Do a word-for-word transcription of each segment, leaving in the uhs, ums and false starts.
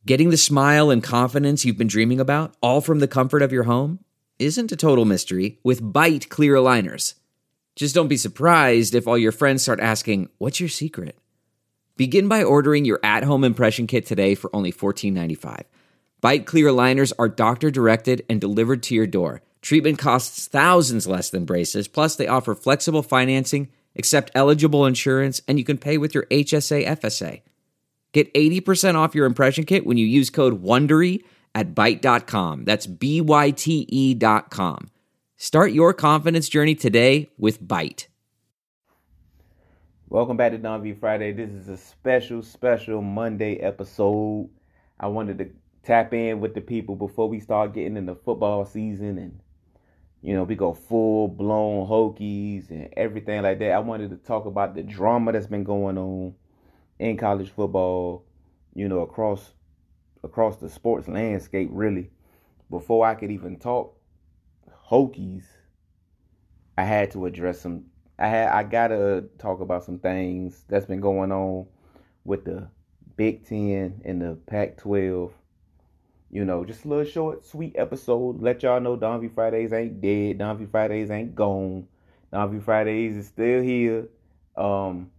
Getting the smile and confidence you've been dreaming about, all from the comfort of your home, isn't a total mystery with Byte clear aligners. Just don't be surprised if all your friends start asking, "What's your secret?" Begin by ordering your at-home impression kit today for only fourteen ninety-five. Byte clear aligners are doctor-directed and delivered to your door. Treatment costs thousands less than braces, plus they offer flexible financing, accept eligible insurance, and you can pay with your H S A F S A. Get eighty percent off your impression kit when you use code WONDERY at byte dot com. That's B Y T E dot com. Start your confidence journey today with Byte. Welcome back to Don V Friday. This is a special, special Monday episode. I wanted to tap in with the people before we start getting into football season and, you know, we go full-blown Hokies and everything like that. I wanted to talk about the drama that's been going on in college football, you know, across across the sports landscape, really. Before I could even talk Hokies, I had to address some I had I gotta talk about some things that's been going on with the Big Ten and the Pac twelve. You know, just a little short, sweet episode. Let y'all know Don V Fridays ain't dead. Don V Fridays ain't gone. Don V Fridays is still here. Um,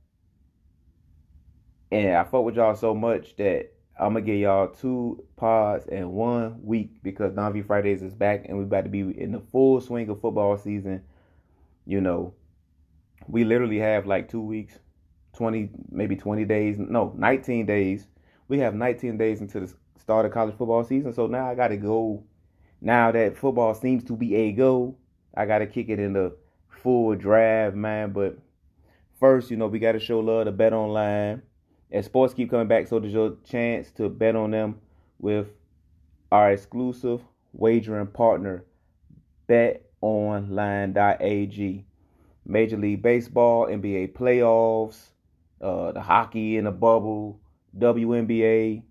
and I fuck with y'all so much that I'm gonna give y'all two pods in one week because Don V Fridays is back and we about to be in the full swing of football season. You know, we literally have like two weeks, twenty, maybe twenty days. No, nineteen days. We have nineteen days into the start of college football season. So now I got to go. Now that football seems to be a go, I got to kick it in the full drive, man. But first, you know, we got to show love to Bet Online. As sports keep coming back, so there's your chance to bet on them with our exclusive wagering partner, bet online dot a g. Major League Baseball, N B A playoffs, uh, the hockey in the bubble, W N B A.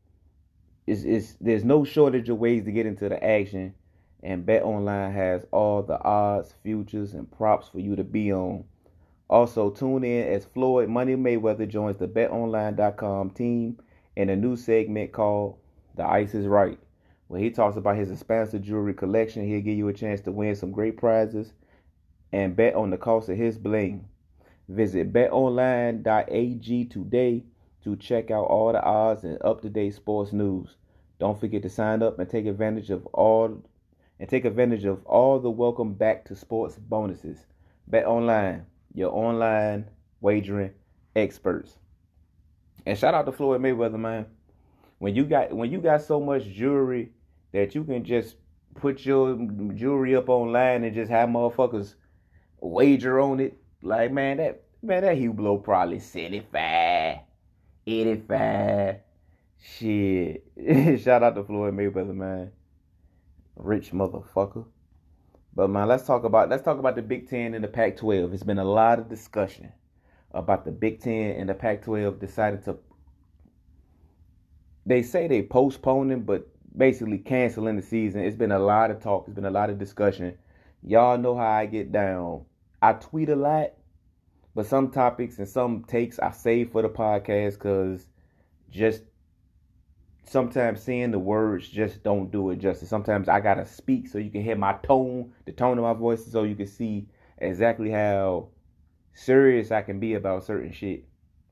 It's, it's, there's no shortage of ways to get into the action, and BetOnline has all the odds, futures, and props for you to be on. Also, tune in as Floyd Money Mayweather joins the bet online dot com team in a new segment called The Ice is Right, where he talks about his expansive jewelry collection. He'll give you a chance to win some great prizes and bet on the cost of his bling. Visit bet online dot a g today to check out all the odds and up-to-date sports news. Don't forget to sign up and take advantage of all and take advantage of all the welcome back to sports bonuses. BetOnline, your online wagering experts. And shout out to Floyd Mayweather, man. When you got when you got so much jewelry that you can just put your jewelry up online and just have motherfuckers wager on it, like man, that man that Hublot probably seventy-five, eighty-five. Shit. Shout out to Floyd Mayweather, man. Rich motherfucker. But man, let's talk about let's talk about the Big Ten and the Pac twelve. It's been a lot of discussion about the Big Ten and the Pac twelve decided to. They say they postponing, but basically canceling the season. It's been a lot of talk. It's been a lot of discussion. Y'all know how I get down. I tweet a lot, but some topics and some takes I save for the podcast because just sometimes seeing the words just don't do it justice. Sometimes I gotta speak so you can hear my tone, the tone of my voice, so you can see exactly how serious I can be about certain shit.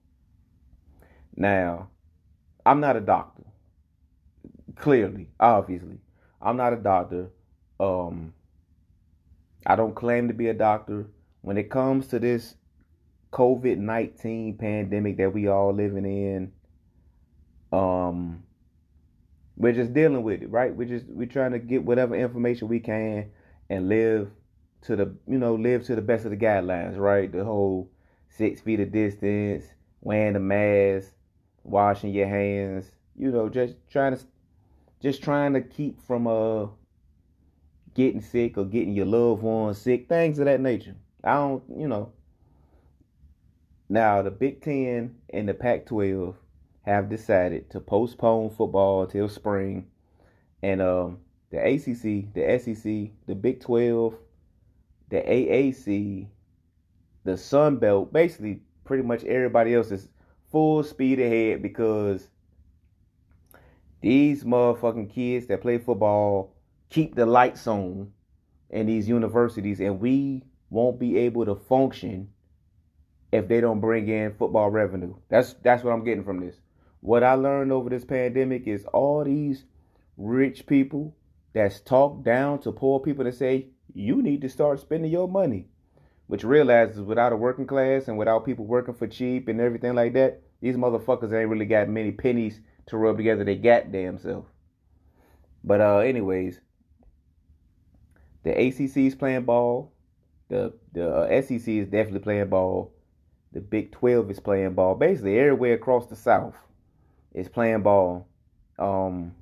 Now, I'm not a doctor. Clearly, obviously. I'm not a doctor. Um, I don't claim to be a doctor. When it comes to this covid nineteen pandemic that we all living in, um, we're just dealing with it, right? We're just we're trying to get whatever information we can and live to the you know live to the best of the guidelines, right? The whole six feet of distance, wearing the mask, washing your hands, you know, just trying to just trying to keep from uh getting sick or getting your loved ones sick, things of that nature. I don't, you know. Now the Big Ten and the Pac twelve have decided to postpone football until spring, and um, the A C C, the S E C, the Big twelve, the A A C, the Sun Belt, basically pretty much everybody else is full speed ahead because These motherfucking kids that play football keep the lights on in these universities, and we won't be able to function if they don't bring in football revenue. That's that's what I'm getting from this. What I learned over this pandemic is all these rich people that's talked down to poor people that say you need to start spending your money, which realizes without a working class and without people working for cheap and everything like that, these motherfuckers ain't really got many pennies to rub together they goddamn self. But uh, anyways, the A C C is playing ball. The the uh, S E C is definitely playing ball. The Big twelve is playing ball. Basically, everywhere across the South is playing ball. Um,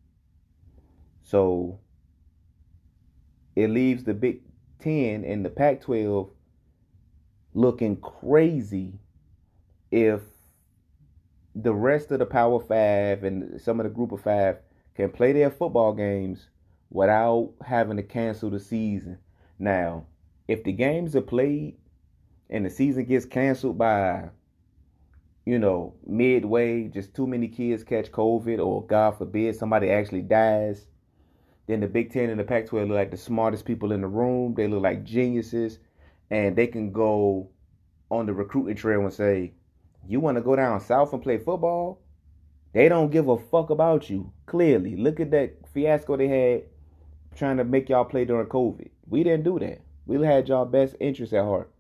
so it leaves the Big ten and the Pac twelve looking crazy if the rest of the Power Five and some of the Group of Five can play their football games without having to cancel the season. Now, if the games are played and the season gets canceled by, you know, midway, just too many kids catch COVID, or God forbid somebody actually dies, then the Big Ten and the Pac twelve look like the smartest people in the room. They look like geniuses, and they can go on the recruiting trail and say, you want to go down south and play football? They don't give a fuck about you. Clearly, look at that fiasco they had trying to make y'all play during COVID. We didn't do that. We had y'all best interests at heart.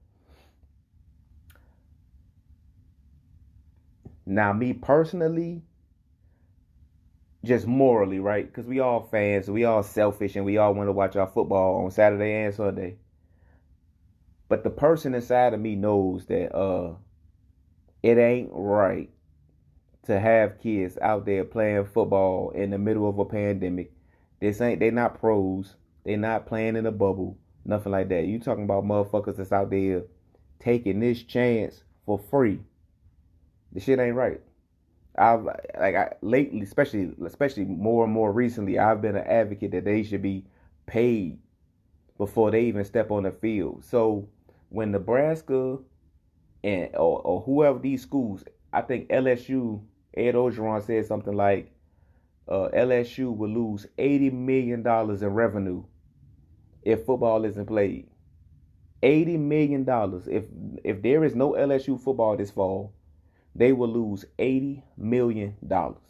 Now, me personally, just morally, right? Because we all fans, we all selfish, and we all want to watch our football on Saturday and Sunday. But the person inside of me knows that uh, it ain't right to have kids out there playing football in the middle of a pandemic. This ain't, they not pros. They not playing in a bubble. Nothing like that. You talking about motherfuckers that's out there taking this chance for free. The shit ain't right. I've like I lately, especially especially more and more recently, I've been an advocate that they should be paid before they even step on the field. So when Nebraska and or, or whoever these schools, I think L S U, Ed Orgeron said something like uh, L S U will lose eighty million dollars in revenue if football isn't played. eighty million dollars. If if there is no L S U football this fall, they will lose eighty million dollars.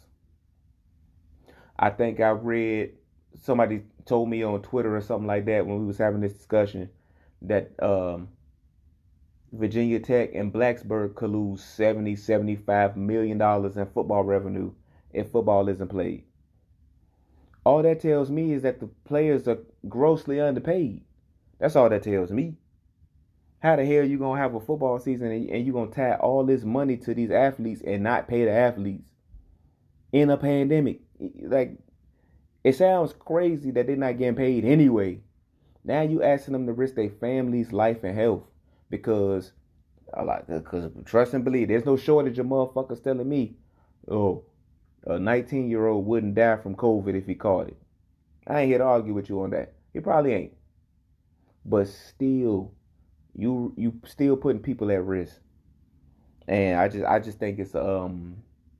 I think I read, somebody told me on Twitter or something like that when we was having this discussion that um, Virginia Tech and Blacksburg could lose seventy, seventy-five million dollars in football revenue if football isn't played. All that tells me is that the players are grossly underpaid. That's all that tells me. How the hell you gonna have a football season and you gonna tie all this money to these athletes and not pay the athletes in a pandemic? Like, it sounds crazy that they're not getting paid anyway. Now you asking them to risk their family's life and health because, a lot, because trust and believe, there's no shortage of motherfuckers telling me, oh, a nineteen year old wouldn't die from COVID if he caught it. I ain't here to argue with you on that. He probably ain't. But still, you you still putting people at risk. And I just I just think it's um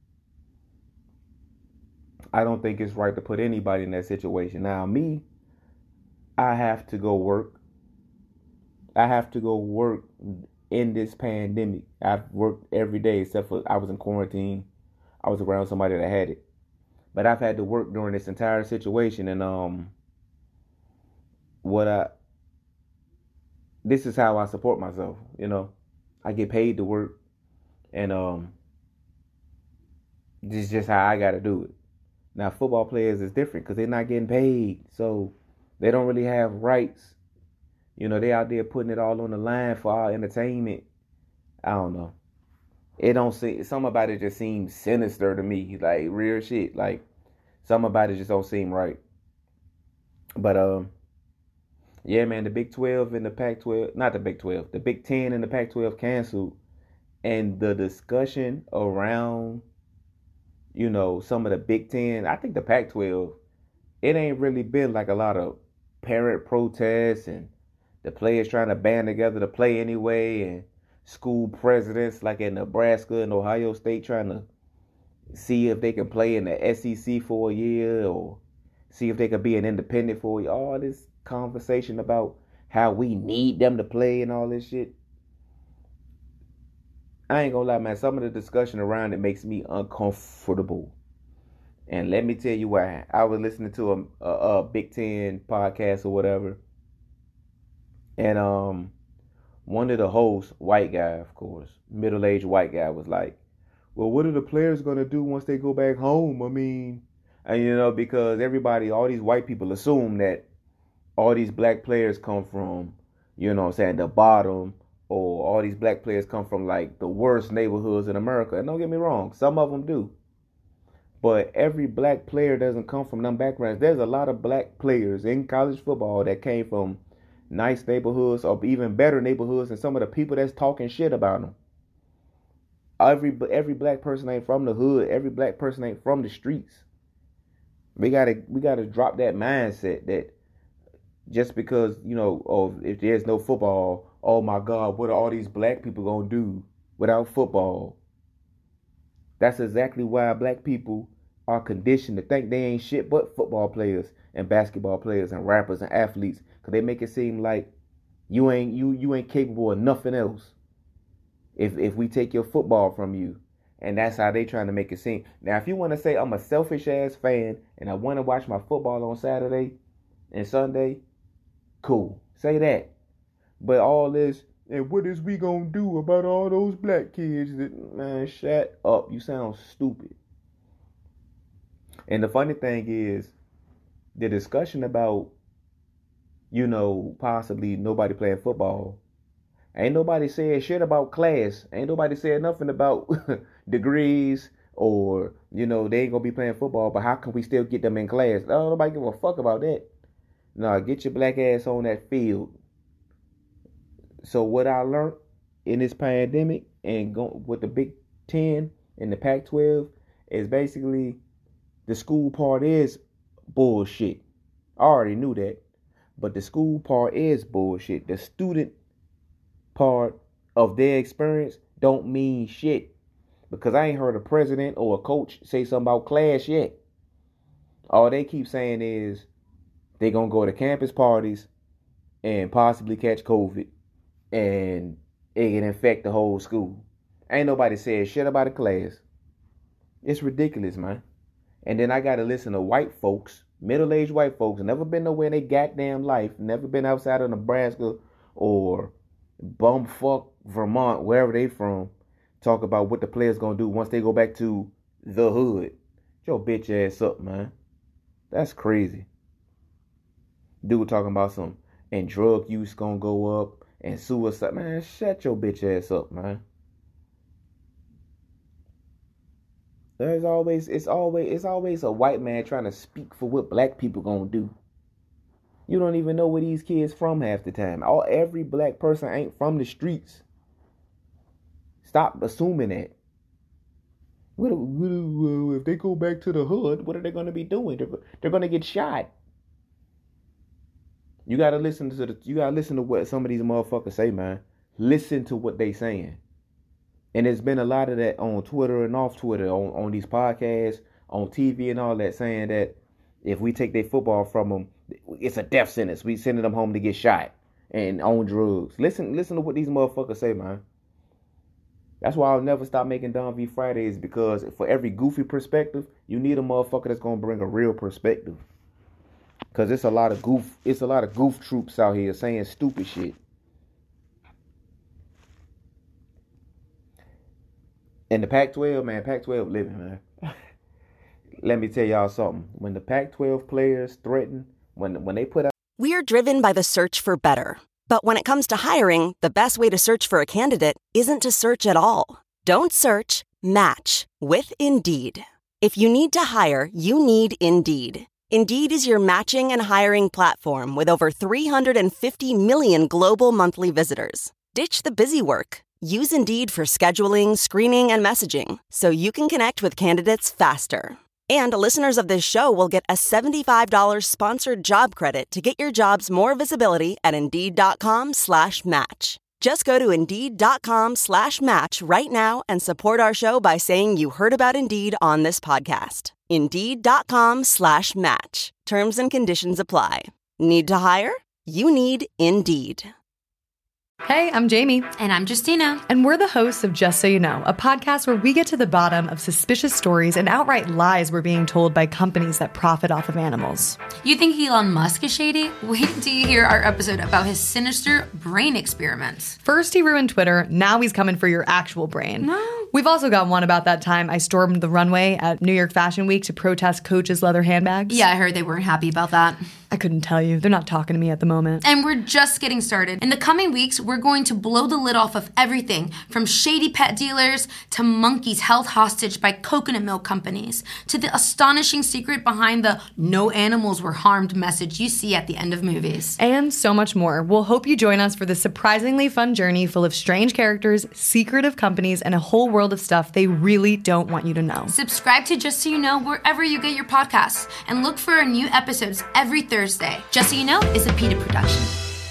I don't think it's right to put anybody in that situation. Now me, I have to go work. I have to go work in this pandemic. I've worked every day except for I was in quarantine. I was around somebody that had it. But I've had to work during this entire situation, and um what I this is how I support myself, you know. I get paid to work, and um this is just how I gotta do it. Now football players is different because they're not getting paid. So they don't really have rights. You know, they out there putting it all on the line for our entertainment. I don't know. It don't seem, some about it just seems sinister to me. Like real shit. Like some about it just don't seem right. But um yeah, man, the Big twelve and the Pac twelve, not the Big twelve, the Big ten and the Pac twelve canceled. And the discussion around, you know, some of the Big ten, I think the Pac twelve, it ain't really been like a lot of parent protests and the players trying to band together to play anyway, and school presidents like in Nebraska and Ohio State trying to see if they can play in the S E C for a year, or see if they could be an independent for a year. All this conversation about how we need them to play and all this shit. I ain't gonna lie, man. Some of the discussion around it makes me uncomfortable. And let me tell you why. I was listening to a, a, a Big Ten podcast or whatever, and um, one of the hosts, white guy, of course, middle-aged white guy, was like, "Well, what are the players gonna do once they go back home? I mean," and you know, because everybody, all these white people assume that all these black players come from, you know what I'm saying, the bottom, or all these black players come from like the worst neighborhoods in America. And don't get me wrong, some of them do. But every black player doesn't come from them backgrounds. There's a lot of black players in college football that came from nice neighborhoods or even better neighborhoods than some of the people that's talking shit about them. Every every black person ain't from the hood. Every black person ain't from the streets. We gotta we gotta drop that mindset that just because, you know, oh, if there's no football, oh my God, what are all these black people gonna do without football? That's exactly why black people are conditioned to think they ain't shit but football players and basketball players and rappers and athletes, because they make it seem like you ain't you you ain't capable of nothing else if if we take your football from you. And that's how they trying to make it seem. Now, if you want to say I'm a selfish ass fan and I want to watch my football on Saturday and Sunday, cool, say that. But all this, and what is we gonna do about all those black kids? That, man, shut up. You sound stupid. And the funny thing is, the discussion about, you know, possibly nobody playing football, ain't nobody saying shit about class. Ain't nobody saying nothing about degrees or, you know, they ain't gonna be playing football, but how can we still get them in class? Oh, nobody give a fuck about that. Nah, get your black ass on that field. So what I learned in this pandemic and go, with the Big Ten and the Pac twelve is basically the school part is bullshit. I already knew that. But the school part is bullshit. The student part of their experience don't mean shit. Because I ain't heard a president or a coach say something about class yet. All they keep saying is they gonna go to campus parties and possibly catch COVID. And it can infect the whole school. Ain't nobody said shit about a class. It's ridiculous, man. And then I gotta listen to white folks, middle-aged white folks, never been nowhere in their goddamn life, never been outside of Nebraska or bumfuck Vermont, wherever they from, talk about what the players gonna do once they go back to the hood. Get your bitch ass up, man. That's crazy. Dude talking about some, and drug use gonna go up. And suicide, man, shut your bitch ass up, man. There's always, it's always, it's always a white man trying to speak for what black people gonna do. You don't even know where these kids from half the time. All every black person ain't from the streets. Stop assuming that. What, what, if they go back to the hood, what are they gonna be doing? They're, they're gonna get shot. You gotta listen to the. You gotta listen to what some of these motherfuckers say, man. Listen to what they saying. And there's been a lot of that on Twitter and off Twitter, on, on these podcasts, on T V and all that, saying that if we take their football from them, it's a death sentence. We sending them home to get shot and on drugs. Listen, listen to what these motherfuckers say, man. That's why I'll never stop making Don V Fridays, because for every goofy perspective, you need a motherfucker that's gonna bring a real perspective. Cause it's a lot of goof, it's a lot of goof troops out here saying stupid shit. And the Pac twelve, man, Pac twelve living, man. Let me tell y'all something. When the Pac twelve players threaten, when when they put out, We're driven by the search for better. But when it comes to hiring, the best way to search for a candidate isn't to search at all. Don't search, match with Indeed. If you need to hire, you need Indeed. Indeed is your matching and hiring platform with over three hundred fifty million global monthly visitors. Ditch the busy work. Use Indeed for scheduling, screening, and messaging so you can connect with candidates faster. And listeners of this show will get a seventy-five dollars sponsored job credit to get your jobs more visibility at Indeed.com slash match. Just go to Indeed.com slash match right now and support our show by saying you heard about Indeed on this podcast. Indeed.com slash match. Terms and conditions apply. Need to hire? You need Indeed. Hey, I'm Jamie. And I'm Justina. And we're the hosts of Just So You Know, a podcast where we get to the bottom of suspicious stories and outright lies we're being told by companies that profit off of animals. You think Elon Musk is shady? Wait till you hear our episode about his sinister brain experiments. First he ruined Twitter, now he's coming for your actual brain. No. We've also got one about that time I stormed the runway at New York Fashion Week to protest Coach's leather handbags. Yeah, I heard they weren't happy about that. I couldn't tell you. They're not talking to me at the moment. And we're just getting started. In the coming weeks, we're going to blow the lid off of everything from shady pet dealers to monkeys held hostage by coconut milk companies to the astonishing secret behind the no animals were harmed message you see at the end of movies. And so much more. We'll hope you join us for this surprisingly fun journey full of strange characters, secretive companies, and a whole world of stuff they really don't want you to know. Subscribe to Just So You Know wherever you get your podcasts and look for our new episodes every Thursday. Just So You Know is a PETA production.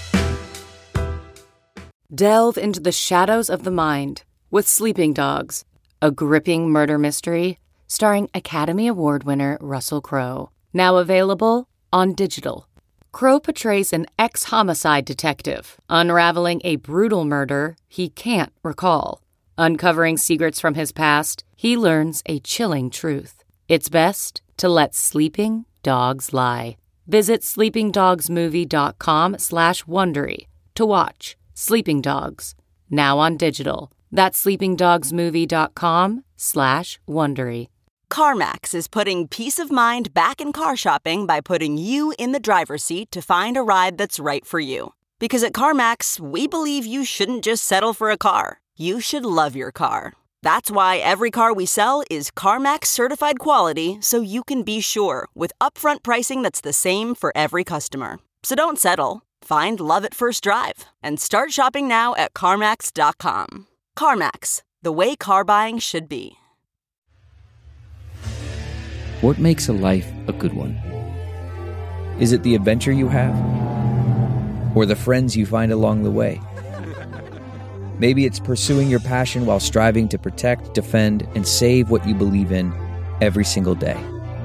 Delve into the shadows of the mind with Sleeping Dogs, a gripping murder mystery starring Academy Award winner Russell Crowe. Now available on digital. Crowe portrays an ex-homicide detective unraveling a brutal murder he can't recall. Uncovering secrets from his past, he learns a chilling truth. It's best to let sleeping dogs lie. Visit sleepingdogsmovie.com slash Wondery to watch Sleeping Dogs, now on digital. That's sleepingdogsmovie.com slash Wondery. CarMax is putting peace of mind back in car shopping by putting you in the driver's seat to find a ride that's right for you. Because at CarMax, we believe you shouldn't just settle for a car. You should love your car. That's why every car we sell is CarMax certified quality, so you can be sure with upfront pricing that's the same for every customer. So don't settle. Find love at first drive and start shopping now at CarMax dot com. CarMax, the way car buying should be. What makes a life a good one? Is it the adventure you have? Or the friends you find along the way? Maybe it's pursuing your passion while striving to protect, defend, and save what you believe in every single day.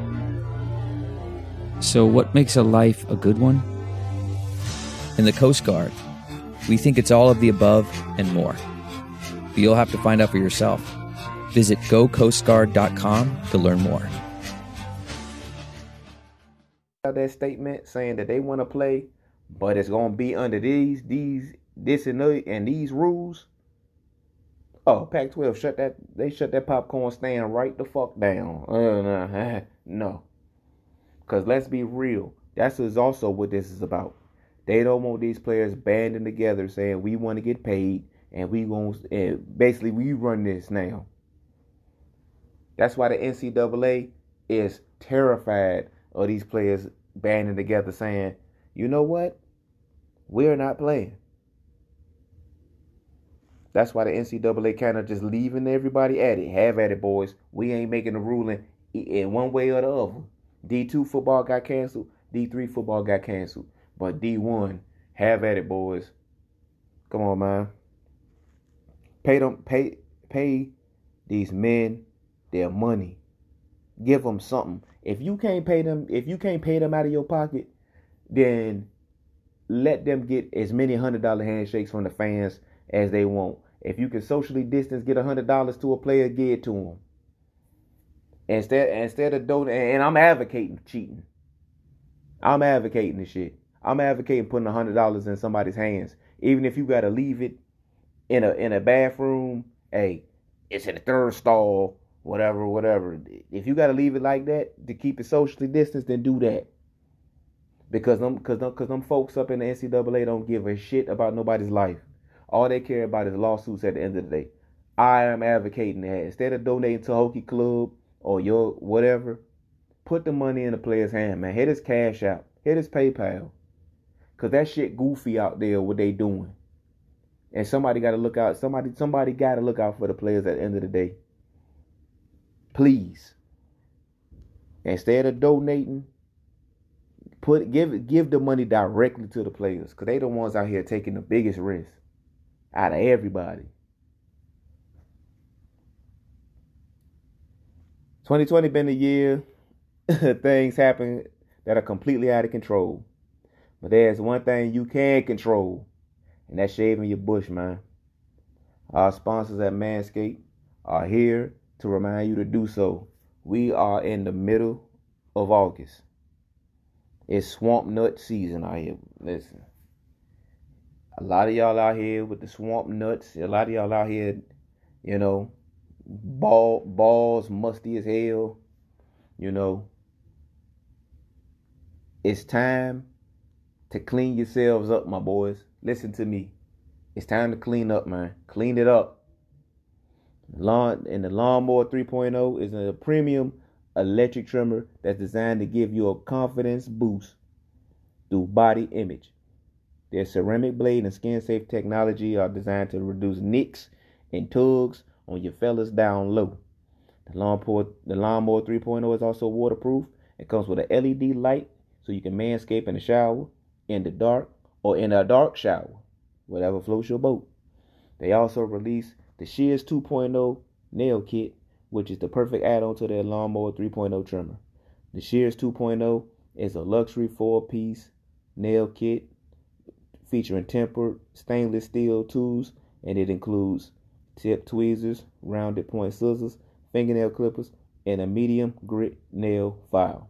So what makes a life a good one? In the Coast Guard, we think it's all of the above and more. But you'll have to find out for yourself. Visit go coast guard dot com to learn more. That statement saying that they want to play, but it's going to be under these, these, this and, the, and these rules. Oh, Pac twelve shut that. They shut that popcorn stand right the fuck down. Uh, no, because let's be real. That's is also what this is about. They don't want these players banding together saying we want to get paid and we going and basically we run this now. That's why the N C double A is terrified of these players banding together saying, you know what? We're not playing. That's why the N C double A kind of just leaving everybody at it. Have at it, boys. We ain't making a ruling in one way or the other. D two football got canceled. D three football got canceled. But D one, have at it, boys. Come on, man. Pay them, pay, pay these men their money. Give them something. If you can't pay them, if you can't pay them out of your pocket, then let them get as many hundred dollar handshakes from the fans as they want. If you can socially distance, get a hundred dollars to a player, give it to them. Instead, instead of donating, and I'm advocating cheating. I'm advocating this shit. I'm advocating putting a hundred dollars in somebody's hands, even if you gotta leave it in a in a bathroom. Hey, it's in the third stall, whatever, whatever. If you gotta leave it like that to keep it socially distanced, then do that. Because them, cause them, cause them folks up in the N C double A don't give a shit about nobody's life. All they care about is lawsuits at the end of the day. I am advocating that instead of donating to Hokie Club or your whatever, put the money in the player's hand, man. Hit his Cash App, hit his PayPal. Cause that shit goofy out there, what they doing. And somebody gotta look out, somebody somebody gotta look out for the players at the end of the day. Please. Instead of donating, put give give the money directly to the players. Cause they the ones out here taking the biggest risk. out of everybody. twenty twenty been a year things happen that are completely out of control. But there's one thing you can control, and that's shaving your bush, man. Our sponsors at Manscaped are here to remind you to do so. We are in the middle of August. It's swamp nut season out here. Listen. A lot of y'all out here with the swamp nuts. A lot of y'all out here, you know, ball, balls musty as hell. You know. It's time to clean yourselves up, my boys. Listen to me. It's time to clean up, man. Clean it up. Lawn and the Lawnmower three point oh is a premium electric trimmer that's designed to give you a confidence boost through body image. Their ceramic blade and skin-safe technology are designed to reduce nicks and tugs on your fellas down low. The Lawnmower, the Lawnmower three point oh is also waterproof. It comes with an L E D light so you can manscape in the shower, in the dark, or in a dark shower, whatever floats your boat. They also released the Shears two point oh nail kit, which is the perfect add-on to their Lawnmower three point oh trimmer. The Shears two point oh is a luxury four-piece nail kit featuring tempered stainless steel tools, and it includes tip tweezers, rounded point scissors, fingernail clippers, and a medium grit nail file.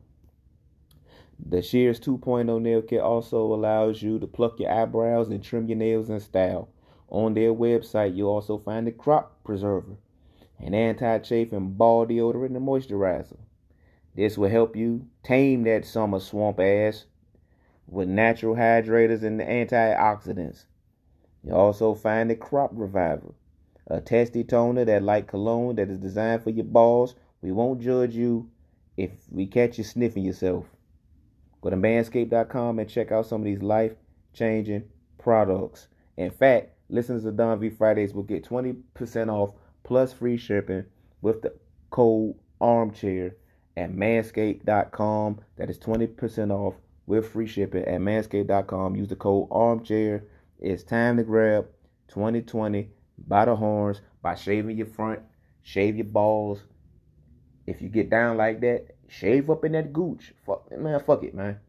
The Shears two point oh nail kit also allows you to pluck your eyebrows and trim your nails in style. On their website, you'll also find the crop preserver, an anti-chafing ball deodorant and moisturizer. This will help you tame that summer swamp ass with natural hydrators and antioxidants. You'll also find the crop reviver, a testy toner that, like cologne, that is designed for your balls. We won't judge you if we catch you sniffing yourself. Go to manscaped dot com and check out some of these life-changing products. In fact, listeners of Don V Fridays will get twenty percent off plus free shipping with the code armchair at manscaped dot com. That is twenty percent off with free shipping at manscaped dot com. Use the code armchair. It's time to grab twenty twenty by the horns by shaving your front, shave your balls. If you get down like that, shave up in that gooch. Fuck, man, fuck it, man.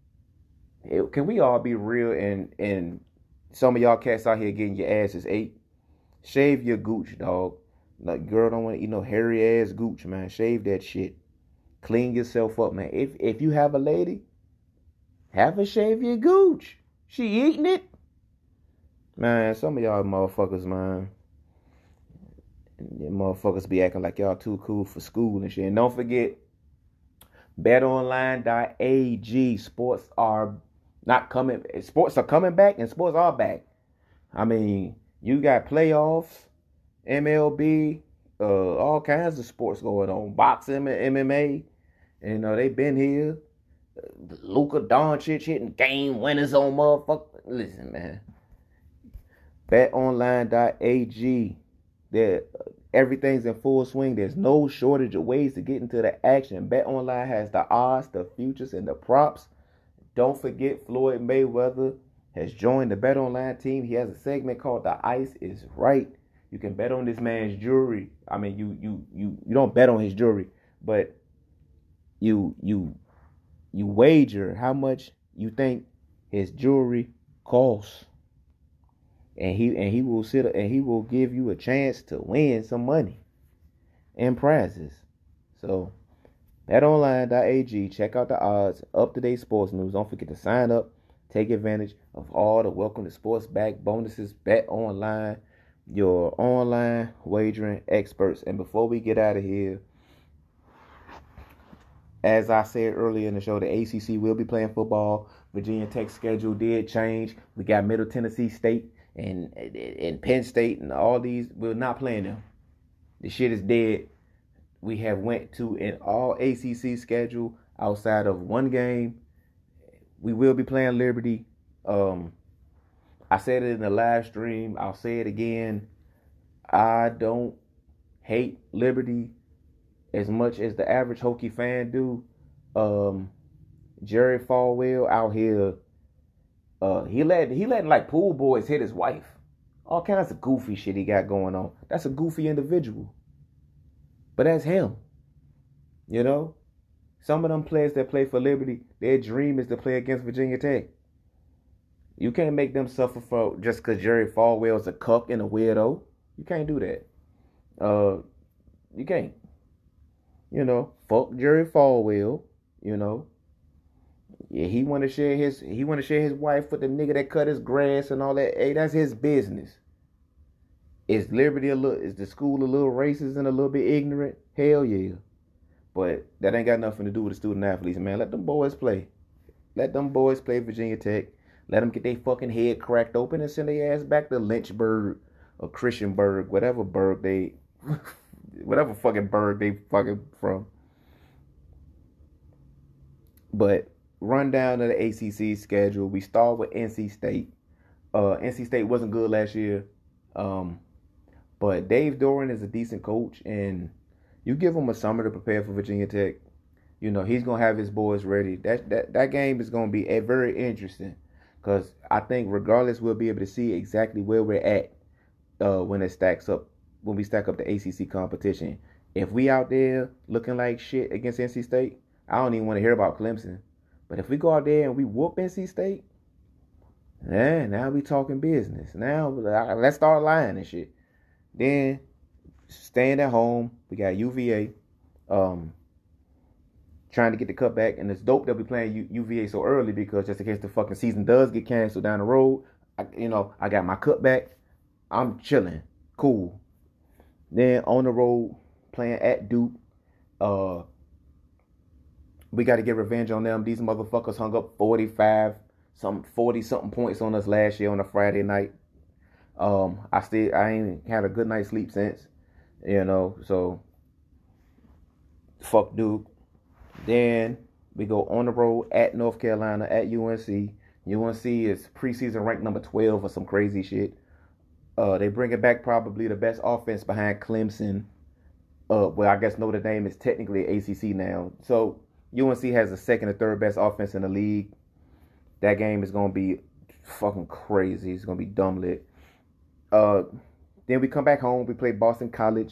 It, can we all be real and and some of y'all cats out here getting your asses ate? Shave your gooch, dog. Like, girl don't want to eat no hairy ass gooch, man. Shave that shit. Clean yourself up, man. If if you have a lady, have her shave your gooch. She eating it? Man, some of y'all motherfuckers, man. You motherfuckers be acting like y'all too cool for school and shit. And don't forget, bet online dot a g. Sports are not coming. Sports are coming back and sports are back. I mean, you got playoffs, M L B, uh, all kinds of sports going on. Boxing, M M A. And, you know, they been here. Luka Doncic hitting game winners on motherfucker. Listen, man. bet online dot a g. There, everything's in full swing. There's no shortage of ways to get into the action. BetOnline has the odds, the futures, and the props. Don't forget, Floyd Mayweather has joined the BetOnline team. He has a segment called "The Ice Is Right." You can bet on this man's jewelry. I mean, you you you you don't bet on his jewelry, but you you you wager how much you think his jewelry costs. And he and he will sit and he will give you a chance to win some money and prizes. So, bet online dot a g. Check out the odds, up-to-date sports news. Don't forget to sign up. Take advantage of all the Welcome to Sports back bonuses. BetOnline, your online wagering experts. And before we get out of here, as I said earlier in the show, the A C C will be playing football. Virginia Tech's schedule did change. We got Middle Tennessee State and and Penn State and all these. We're not playing them. The shit is dead. We have went to an all A C C schedule outside of one game. We will be playing Liberty. Um, I said it in the live stream. I'll say it again. I don't hate Liberty as much as the average Hokie fan do. Um, Jerry Falwell out here, uh, he let he letting like pool boys hit his wife All kinds of goofy shit he got going on. That's a goofy individual. But that's him. You know? Some of them players that play for Liberty, their dream is to play against Virginia Tech. You can't make them suffer for just because Jerry Falwell's a cuck and a weirdo. You can't do that. Uh, you can't. You know, fuck Jerry Falwell. You know, yeah, he want to share his he want to share his wife with the nigga that cut his grass and all that. Hey, that's his business. Is Liberty a little? Is the school a little racist and a little bit ignorant? Hell yeah. But that ain't got nothing to do with the student athletes, man. Let them boys play. Let them boys play Virginia Tech. Let them get their fucking head cracked open and send their ass back to Lynchburg or Christiansburg, whatever burg they, whatever fucking burg they fucking from. But run down to the A C C schedule. We start with N C State. Uh, N C State wasn't good last year, um, but Dave Doeren is a decent coach, and you give him a summer to prepare for Virginia Tech. You know, he's gonna have his boys ready. That that that game is gonna be a very interesting, because I think regardless we'll be able to see exactly where we're at uh, when it stacks up, when we stack up the A C C competition. If we out there looking like shit against N C State, I don't even want to hear about Clemson. But if we go out there and we whoop N C State, man, now we talking business. Now let's start lying and shit. Then staying at home, we got U V A, um, trying to get the cutback, and it's dope that we playing U- UVA so early, because just in case the fucking season does get canceled down the road, I, you know, I got my cutback. I'm chilling, cool. Then on the road, playing at Duke. Uh, we got to get revenge on them. These motherfuckers hung up forty-five, some forty something points on us last year on a Friday night. Um, I still I ain't had a good night's sleep since, you know. So fuck Duke. Then we go on the road at North Carolina, at U N C. U N C is preseason ranked number twelve or some crazy shit. Uh, they bring it back probably the best offense behind Clemson. Uh, well, I guess Notre Dame is technically A C C now. So U N C has the second or third best offense in the league. That game is going to be fucking crazy. It's going to be dumb lit. Uh, then we come back home. We play Boston College.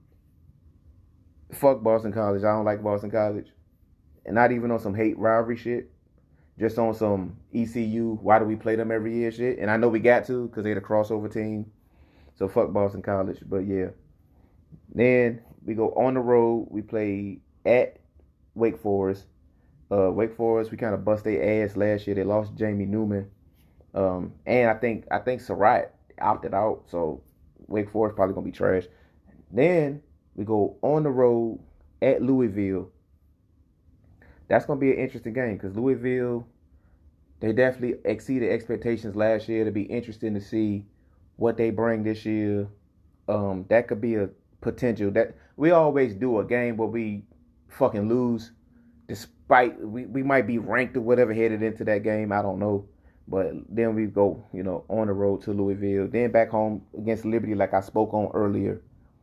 Fuck Boston College. I don't like Boston College. And not even on some hate rivalry shit. Just on some E C U, why do we play them every year shit? And I know we got to, because they're the crossover team. So fuck Boston College. But yeah. Then we go on the road. We play at Wake Forest. Uh, Wake Forest, we kind of bust their ass last year. They lost Jamie Newman. Um, and I think I think Surratt opted out. So Wake Forest probably going to be trash. Then we go on the road at Louisville. That's going to be an interesting game, because Louisville, they definitely exceeded expectations last year. It'll be interesting to see what they bring this year. Um, that could be a potential. That we always do a game where we fucking lose, despite we, we might be ranked or whatever headed into that game. I don't know. But then we go, you know, on the road to Louisville. Then back home against Liberty, like I spoke on earlier.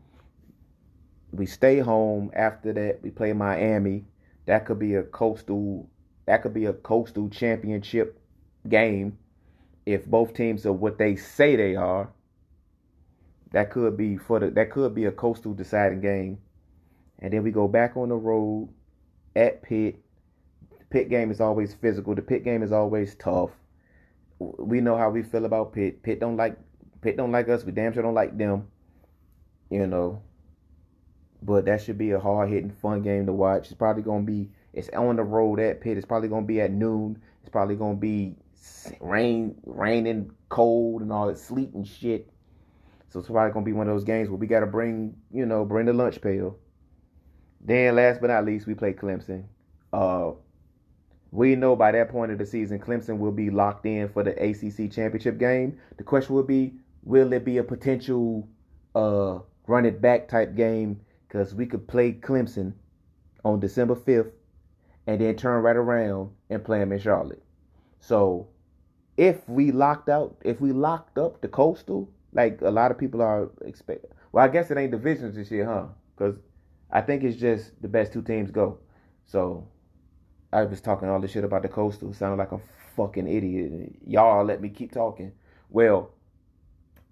We stay home. After that, we play Miami. That could be a coastal. That could be a coastal championship game if both teams are what they say they are. That could be for the. That could be a coastal deciding game. And then we go back on the road at Pitt. The Pitt game is always physical. The Pitt game is always tough. We know how we feel about Pitt. Pitt don't like. Pitt don't like us. We damn sure don't like them. You know. But that should be a hard-hitting, fun game to watch. It's probably going to be, it's on the road at Pitt. It's probably going to be at noon. It's probably going to be rain, raining, cold, and all that sleet and shit. So it's probably going to be one of those games where we got to bring, you know, bring the lunch pail. Then last but not least, we play Clemson. Uh, we know by that point of the season, Clemson will be locked in for the A C C championship game. The question will be, will it be a potential uh, run it back type game? Because we could play Clemson on December fifth and then turn right around and play them in Charlotte. So if we locked out, if we locked up the Coastal, like a lot of people are expecting. Well, I guess it ain't divisions this year, huh? Because I think it's just the best two teams go. So I was talking all this shit about the Coastal. Sounded like a fucking idiot. Y'all let me keep talking. Well,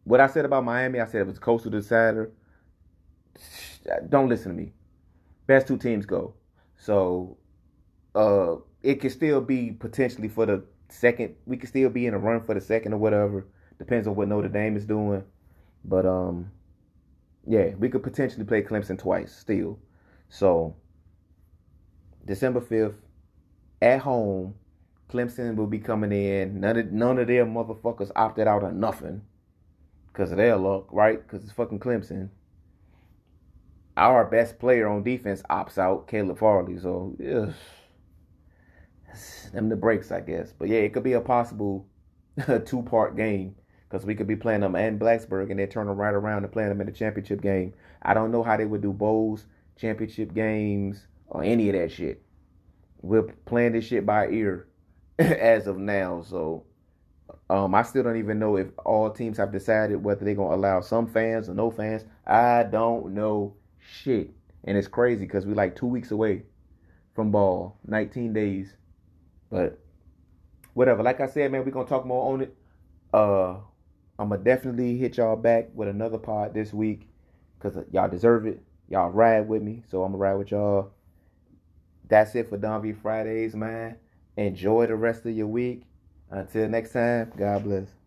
what I said about Miami, I said it was coastal decider. Don't listen to me. Best two teams go. So uh, it could still be potentially for the second. We could still be in a run for the second or whatever. Depends on what Notre Dame is doing. But um, yeah, we could potentially play Clemson twice still. So December fifth, at home, Clemson will be coming in. None of, none of their motherfuckers opted out or nothing. Because of their luck, right? Because it's fucking Clemson. Our best player on defense opts out, Caleb Farley. So, yeah. Them the breaks, I guess. But yeah, it could be a possible two-part game. Because we could be playing them in Blacksburg and then turn them right around and playing them in the championship game. I don't know how they would do bowls, championship games, or any of that shit. We're playing this shit by ear as of now. So um, I still don't even know if all teams have decided whether they're going to allow some fans or no fans. I don't know shit. And it's crazy because we're like two weeks away from ball, nineteen days. But whatever. Like I said, man, we're going to talk more on it. Uh, I'm going to definitely hit y'all back with another pod this week because y'all deserve it. Y'all ride with me, so I'm going to ride with y'all. That's it for Don V Fridays, man. Enjoy the rest of your week. Until next time, God bless.